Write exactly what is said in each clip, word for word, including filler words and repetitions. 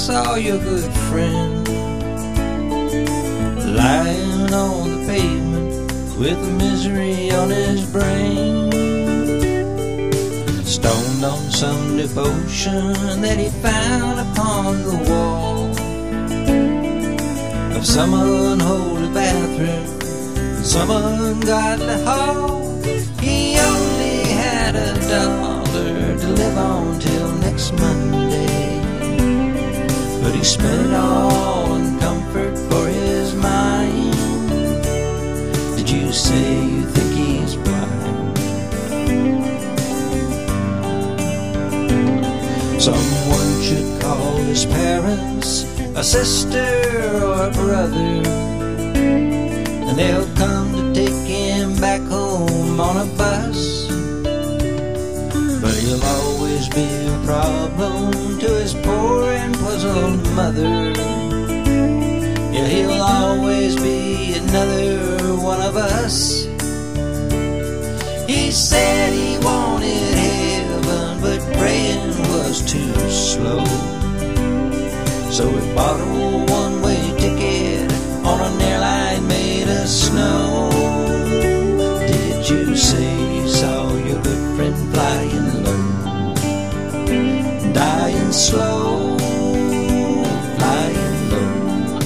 saw your good friend lying on the pavement with misery on his brain, stoned on some devotion that he found upon the wall of some unholy bathroom, some ungodly hall. He only had a dollar to live on till next Monday, but he spent it all in comfort for his mind. Did you say you think he's blind? Someone should call his parents, a sister or a brother, and they'll come to take him back home on a bus. But he'll always be a problem to his poor and puzzled mother. Yeah, he'll always be another one of us. He said he wanted heaven, but praying was too slow, so he bought a one-way ticket on an airline made of snow. Did you say you saw your good friend flying low, dying slow, flying low?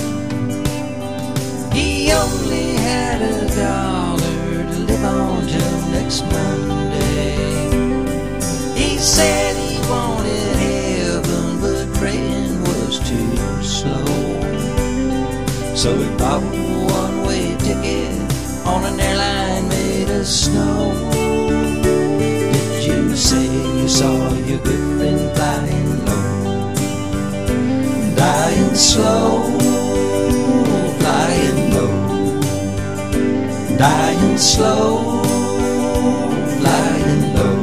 He only had a dollar to live on till next Monday. He said he wanted heaven, but praying was too slow, so he bought a one-way ticket on an airline made of snow. Did you say you saw your good friend flying low, dying slow, flying low, dying slow, flying low,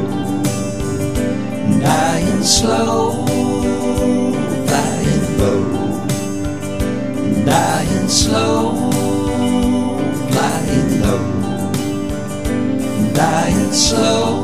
dying slow, flying low, dying slow, flying low, dying slow.